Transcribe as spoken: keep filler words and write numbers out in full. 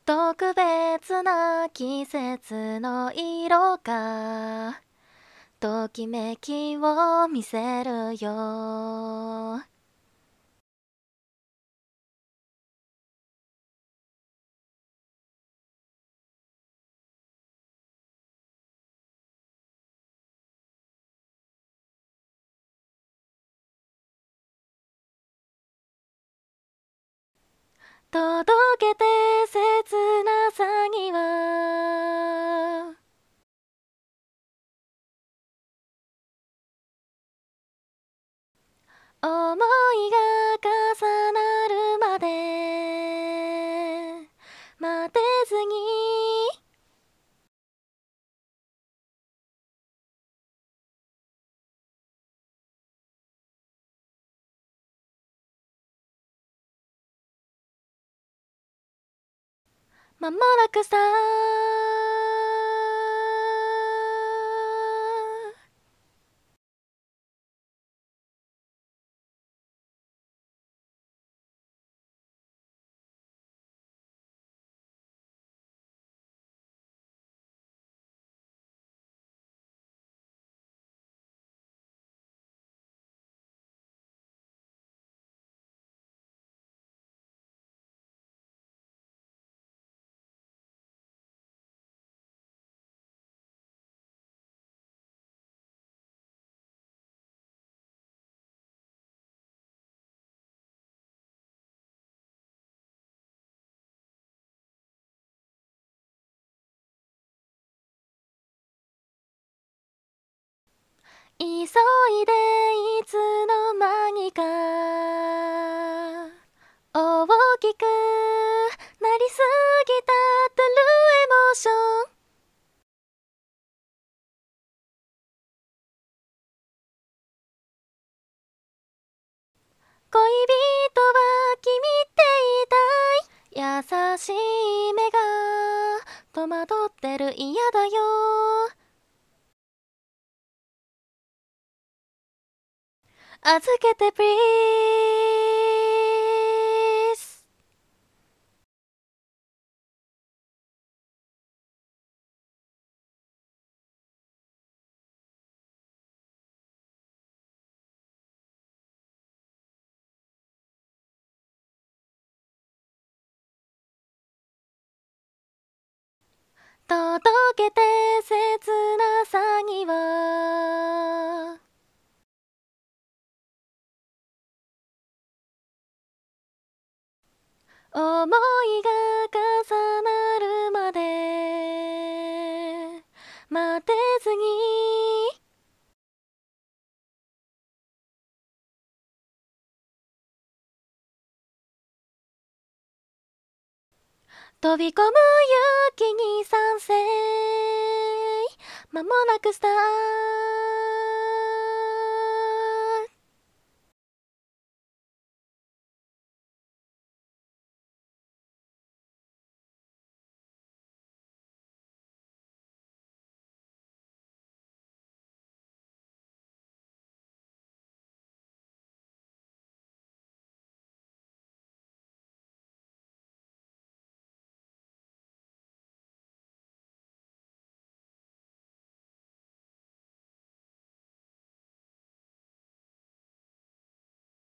特別な季節の色がときめきを見せるよ。届けて切なさには思いが重なるまで待てずに間もなくさ急いでいつの間にか大きくなりすぎたってるエモーション。恋人は君って言いたい。優しい目が戸惑ってる、嫌だよ。預けて please。 届けて切なさには思いが重なるまで待てずに飛び込む勇気に賛成。間もなくスタート